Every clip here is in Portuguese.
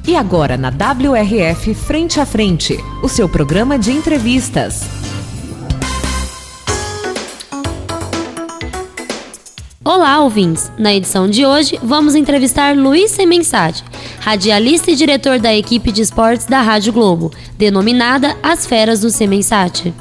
E agora na WRF Frente a Frente, o seu programa de entrevistas. Olá, ouvintes! Na edição de hoje, vamos entrevistar Luiz Semensati, radialista e diretor da equipe de esportes da Rádio Globo, denominada As Feras do Semensati.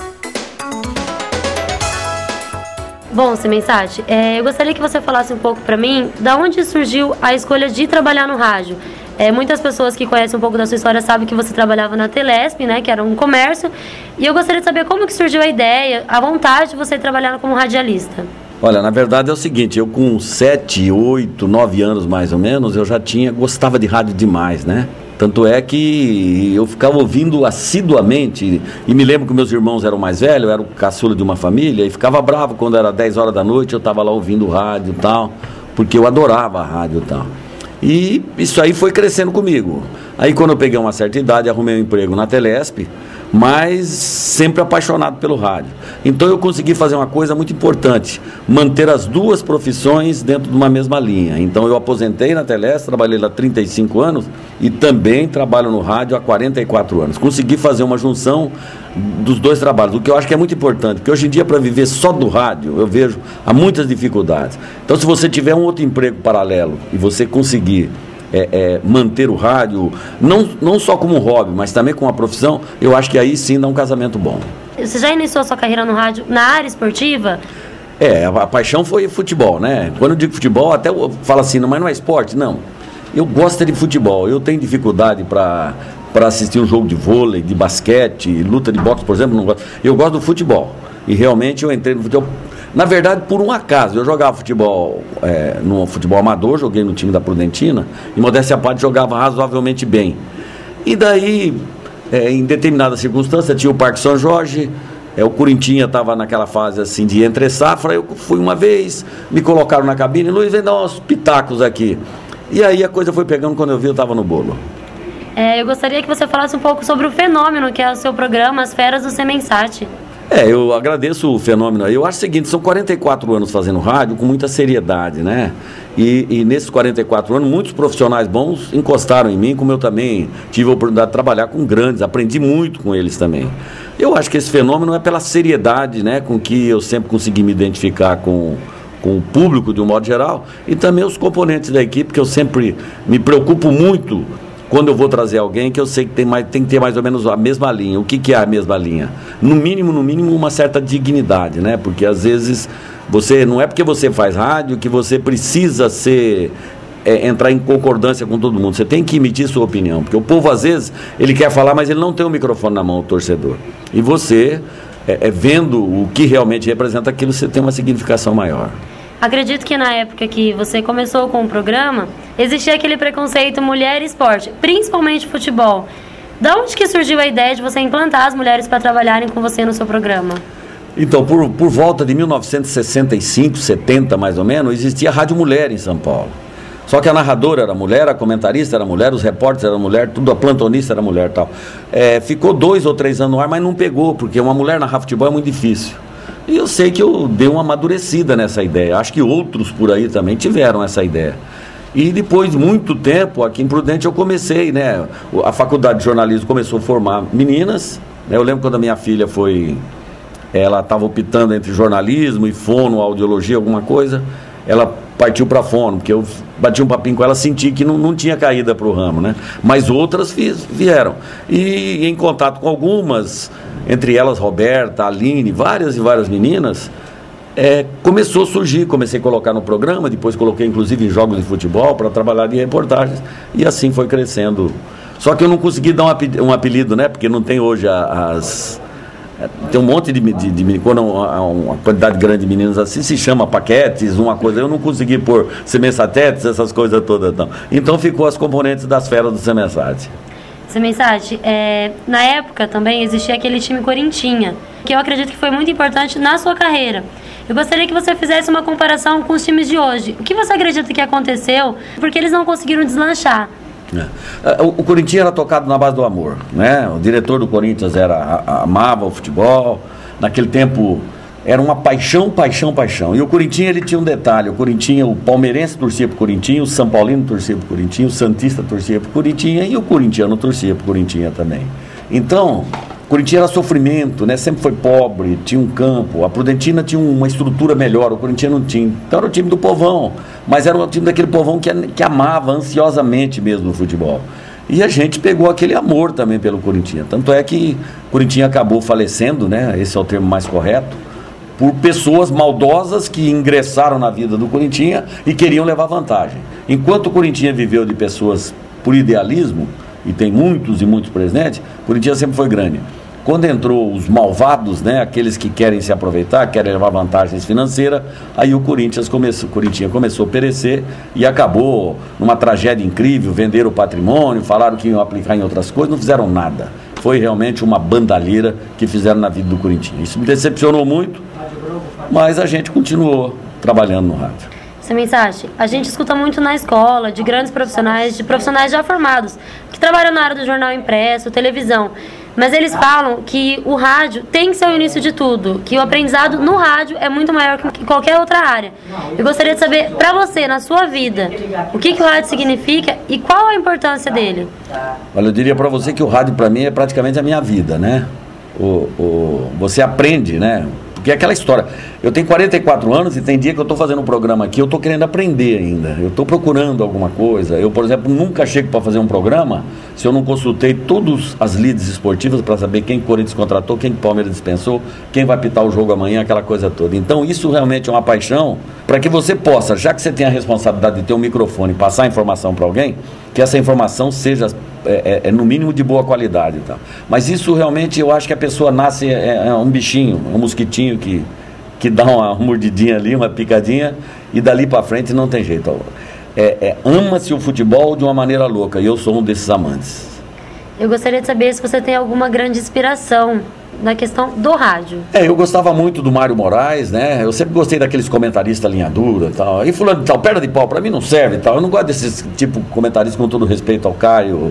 Bom, Semensati, eu gostaria que você falasse um pouco para mim da onde surgiu a escolha de trabalhar no rádio. Muitas pessoas que conhecem um pouco da sua história sabem que você trabalhava na Telesp, né, que era um comércio, e eu gostaria de saber como que surgiu a ideia, a vontade de você trabalhar como radialista. Olha, na verdade é o seguinte, eu com 7, 8, 9 anos mais ou menos, eu já gostava de rádio demais, né? Tanto é que eu ficava ouvindo assiduamente, e me lembro que meus irmãos eram mais velhos, eu era o caçula de uma família, e ficava bravo quando era 10 horas da noite, eu estava lá ouvindo rádio e tal, porque eu adorava a rádio e tal. E isso aí foi crescendo comigo. Aí quando eu peguei uma certa idade, arrumei um emprego na Telesp, mas sempre apaixonado pelo rádio. Então eu consegui fazer uma coisa muito importante, manter as duas profissões dentro de uma mesma linha. Então eu aposentei na Telesp, trabalhei lá 35 anos e também trabalho no rádio há 44 anos. Consegui fazer uma junção dos dois trabalhos, o que eu acho que é muito importante, porque hoje em dia para viver só do rádio, eu vejo há muitas dificuldades. Então se você tiver um outro emprego paralelo e você conseguir manter o rádio, não só como um hobby, mas também como uma profissão, eu acho que aí sim dá um casamento bom. Você já iniciou sua carreira no rádio na área esportiva? A paixão foi futebol, né? Quando eu digo futebol, até eu falo assim, mas não é esporte, não. Eu gosto de futebol, eu tenho dificuldade para assistir um jogo de vôlei, de basquete, luta de boxe, por exemplo, não gosto. Eu gosto do futebol, e realmente eu entrei no futebol. Na verdade, por um acaso, eu jogava futebol, no futebol amador, joguei no time da Prudentina, e modéstia à parte jogava razoavelmente bem. E daí, em determinada circunstância, tinha o Parque São Jorge, o Corinthians estava naquela fase assim de entre safra, eu fui uma vez, me colocaram na cabine, Luiz, vem dar uns pitacos aqui. E aí a coisa foi pegando, quando eu vi, eu estava no bolo. Eu gostaria que você falasse um pouco sobre o fenômeno que é o seu programa, As Feras do Semensati. Eu agradeço o fenômeno aí. Eu acho o seguinte, são 44 anos fazendo rádio com muita seriedade, né? E nesses 44 anos, muitos profissionais bons encostaram em mim, como eu também tive a oportunidade de trabalhar com grandes, aprendi muito com eles também. Eu acho que esse fenômeno é pela seriedade, né, com que eu sempre consegui me identificar com o público de um modo geral, e também os componentes da equipe, que eu sempre me preocupo muito quando eu vou trazer alguém que eu sei que tem que ter mais ou menos a mesma linha. O que é a mesma linha? No mínimo, uma certa dignidade, né? Porque às vezes não é porque você faz rádio que você precisa entrar em concordância com todo mundo. Você tem que emitir sua opinião, porque o povo às vezes ele quer falar, mas ele não tem o microfone na mão, o torcedor. E você, vendo o que realmente representa aquilo, você tem uma significação maior. Acredito que na época que você começou com o programa, existia aquele preconceito mulher e esporte, principalmente futebol. Da onde que surgiu a ideia de você implantar as mulheres para trabalharem com você no seu programa? Então, por volta de 1965, 70 mais ou menos, existia a Rádio Mulher em São Paulo. Só que a narradora era mulher, a comentarista era mulher, os repórteres eram mulher, tudo, a plantonista era mulher e tal. Ficou 2 ou 3 anos no ar, mas não pegou, porque uma mulher narrar futebol é muito difícil. E eu sei que eu dei uma amadurecida nessa ideia. Acho que outros por aí também tiveram essa ideia. E depois de muito tempo, aqui em Prudente, eu comecei, né? A faculdade de jornalismo começou a formar meninas, né? Eu lembro quando a minha filha ela estava optando entre jornalismo e fono, audiologia, alguma coisa. Ela partiu para fono, porque eu bati um papinho com ela, senti que não tinha caída para o ramo, né? Mas outras vieram. E em contato com algumas, entre elas Roberta, Aline, várias e várias meninas, começou a surgir, comecei a colocar no programa, depois coloquei inclusive em jogos de futebol para trabalhar de reportagens, e assim foi crescendo. Só que eu não consegui dar um apelido, né? Porque não tem hoje tem um monte de quando uma quantidade grande de meninas assim, se chama paquetes, uma coisa, eu não consegui pôr semensatetes, essas coisas todas. Então ficou as componentes das Feras do Semensati. Semensati, na época também existia aquele time Corinthians, que eu acredito que foi muito importante na sua carreira. Eu gostaria que você fizesse uma comparação com os times de hoje. O que você acredita que aconteceu porque eles não conseguiram deslanchar? O Corinthians era tocado na base do amor, né? O diretor do Corinthians amava o futebol. Naquele tempo era uma paixão. E o Corinthians, ele tinha um detalhe, o palmeirense torcia pro Corinthians, o São Paulino torcia pro Corinthians, o santista torcia pro Corinthians e o corintiano torcia pro Corinthians também. Então, o Corinthians era sofrimento, né? Sempre foi pobre, tinha um campo, a Prudentina tinha uma estrutura melhor, o Corinthians não tinha. Então era o time do povão, mas era o time daquele povão que amava ansiosamente mesmo o futebol. E a gente pegou aquele amor também pelo Corinthians. Tanto é que o Corinthians acabou falecendo, né? Esse é o termo mais correto, por pessoas maldosas que ingressaram na vida do Corinthians e queriam levar vantagem. Enquanto o Corinthians viveu de pessoas por idealismo, e tem muitos e muitos presidentes, o Corinthians sempre foi grande. Quando entrou os malvados, né, aqueles que querem se aproveitar, querem levar vantagens financeiras, aí o Corinthians começou a perecer e acabou numa tragédia incrível, venderam o patrimônio, falaram que iam aplicar em outras coisas, não fizeram nada. Foi realmente uma bandalheira que fizeram na vida do Corinthians. Isso me decepcionou muito, mas a gente continuou trabalhando no rádio. Essa mensagem, a gente escuta muito na escola, de grandes profissionais, de profissionais já formados, que trabalham na área do jornal impresso, televisão, mas eles falam que o rádio tem que ser o início de tudo, que o aprendizado no rádio é muito maior que qualquer outra área. Eu gostaria de saber, para você, na sua vida, o que o rádio significa e qual a importância dele? Olha, eu diria para você que o rádio para mim é praticamente a minha vida, né? Você aprende, né? Porque é aquela história, eu tenho 44 anos e tem dia que eu estou fazendo um programa aqui, eu estou querendo aprender ainda, eu estou procurando alguma coisa. Eu, por exemplo, nunca chego para fazer um programa se eu não consultei todas as leads esportivas para saber quem o Corinthians contratou, quem o Palmeiras dispensou, quem vai apitar o jogo amanhã, aquela coisa toda. Então isso realmente é uma paixão para que você possa, já que você tem a responsabilidade de ter um microfone e passar a informação para alguém, que essa informação seja no mínimo de boa qualidade, tá? Mas isso realmente eu acho que a pessoa nasce, é um bichinho, um mosquitinho que dá uma mordidinha ali, uma picadinha, e dali para frente não tem jeito. Ama-se o futebol de uma maneira louca, e eu sou um desses amantes. Eu gostaria de saber se você tem alguma grande inspiração na questão do rádio. Eu gostava muito do Mário Moraes, né? Eu sempre gostei daqueles comentaristas linha dura e tal. E fulano de tal, perna de pau, pra mim não serve e tal. Eu não gosto desses tipo de comentaristas, com todo respeito ao Caio,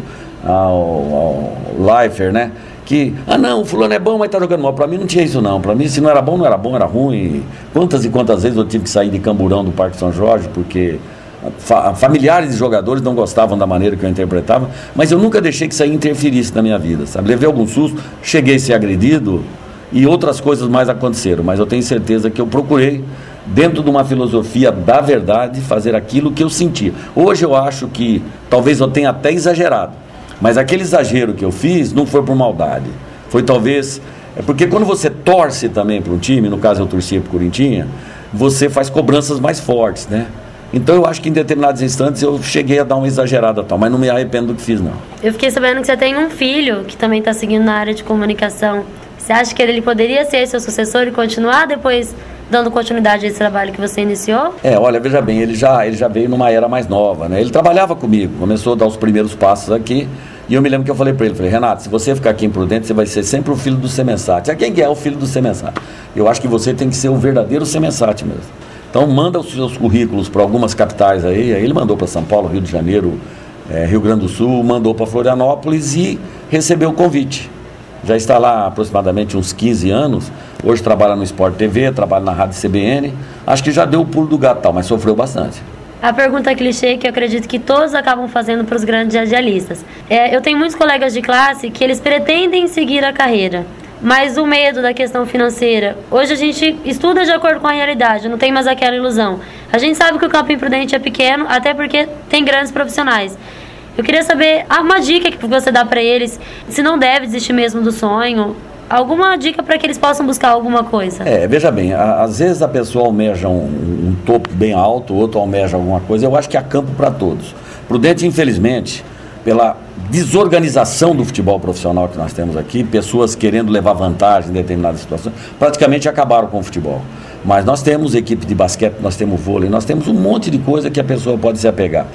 ao Leifert, né? Que, não, o fulano é bom, mas tá jogando mal. Pra mim não tinha isso não. Pra mim, se não era bom, não era bom, era ruim. Quantas e quantas vezes eu tive que sair de Camburão do Parque São Jorge, porque familiares de jogadores não gostavam da maneira que eu interpretava, mas eu nunca deixei que isso aí interferisse na minha vida, sabe? Levei algum susto, cheguei a ser agredido e outras coisas mais aconteceram, mas eu tenho certeza que eu procurei, dentro de uma filosofia da verdade, fazer aquilo que eu sentia. Hoje eu acho que talvez eu tenha até exagerado, mas aquele exagero que eu fiz não foi por maldade, foi talvez... porque quando você torce também para um time, no caso eu torcia para o Corinthians, você faz cobranças mais fortes, né? Então eu acho que em determinados instantes eu cheguei a dar uma exagerada tal, mas não me arrependo do que fiz, não. Eu fiquei sabendo que você tem um filho que também está seguindo na área de comunicação. Você acha que ele poderia ser seu sucessor e continuar depois dando continuidade a esse trabalho que você iniciou? Olha, veja bem, ele já veio numa era mais nova, né? Ele trabalhava comigo, começou a dar os primeiros passos aqui, e eu me lembro que eu falei para ele, Renato, se você ficar aqui em Prudente, você vai ser sempre o filho do Semensati. Quem é o filho do Semensati? Eu acho que você tem que ser o verdadeiro Semensati mesmo. Então manda os seus currículos para algumas capitais aí ele mandou para São Paulo, Rio de Janeiro, Rio Grande do Sul, mandou para Florianópolis e recebeu o convite. Já está lá há aproximadamente uns 15 anos, hoje trabalha no Sport TV, trabalha na Rádio CBN, acho que já deu o pulo do gato tal, mas sofreu bastante. A pergunta clichê que eu acredito que todos acabam fazendo para os grandes radialistas. Eu tenho muitos colegas de classe que eles pretendem seguir a carreira, mas o medo da questão financeira, hoje a gente estuda de acordo com a realidade, não tem mais aquela ilusão. A gente sabe que o campo imprudente é pequeno, até porque tem grandes profissionais. Eu queria saber uma dica que você dá para eles, se não deve desistir mesmo do sonho, alguma dica para que eles possam buscar alguma coisa. Veja bem, às vezes a pessoa almeja um topo bem alto, o outro almeja alguma coisa, eu acho que há campo para todos. Prudente, infelizmente, pela desorganização do futebol profissional que nós temos aqui, pessoas querendo levar vantagem em determinadas situações, praticamente acabaram com o futebol. Mas nós temos equipe de basquete, nós temos vôlei, nós temos um monte de coisa que a pessoa pode se apegar.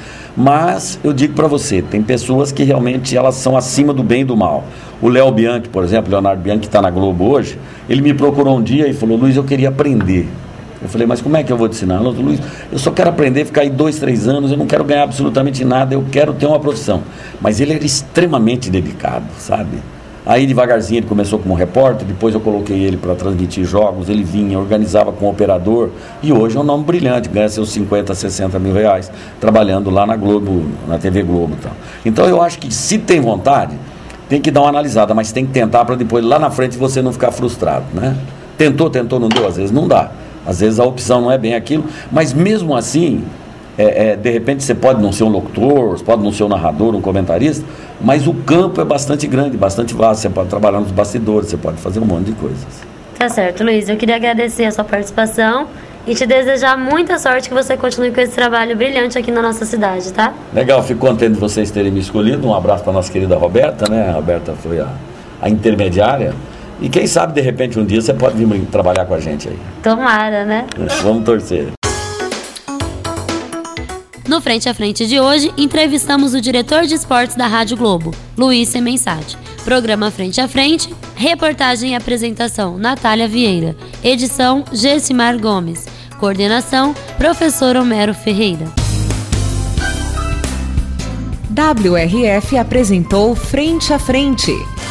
Mas eu digo para você, tem pessoas que realmente elas são acima do bem e do mal. O Léo Bianchi, por exemplo, Leonardo Bianchi, que está na Globo hoje, ele me procurou um dia e falou, Luiz, eu queria aprender. Eu falei, mas como é que eu vou te ensinar? Luiz, eu só quero aprender, ficar aí 2, 3 anos, eu não quero ganhar absolutamente nada, eu quero ter uma profissão. Mas ele era extremamente dedicado, sabe? Aí devagarzinho ele começou como repórter, depois eu coloquei ele para transmitir jogos, ele vinha, organizava com o operador, e hoje é um nome brilhante, ganha seus 50, 60 mil reais, trabalhando lá na Globo, na TV Globo e tal. Então eu acho que se tem vontade, tem que dar uma analisada, mas tem que tentar para depois lá na frente você não ficar frustrado, né? Tentou, não deu, às vezes não dá, às vezes a opção não é bem aquilo, mas mesmo assim, de repente você pode não ser um locutor, você pode não ser um narrador, um comentarista, mas o campo é bastante grande, bastante vasto, você pode trabalhar nos bastidores, você pode fazer um monte de coisas. Tá certo, Luiz, eu queria agradecer a sua participação e te desejar muita sorte, que você continue com esse trabalho brilhante aqui na nossa cidade, tá? Legal, fico contente de vocês terem me escolhido, um abraço para a nossa querida Roberta, né? A Roberta foi a intermediária, e quem sabe de repente um dia você pode vir trabalhar com a gente aí. Tomara, né? Vamos torcer. No Frente a Frente de hoje, entrevistamos o diretor de esportes da Rádio Globo, Luiz Semensati. Programa Frente a Frente, reportagem e apresentação, Natália Vieira. Edição, Gessimar Gomes. Coordenação, Professor Homero Ferreira. WRF apresentou Frente a Frente.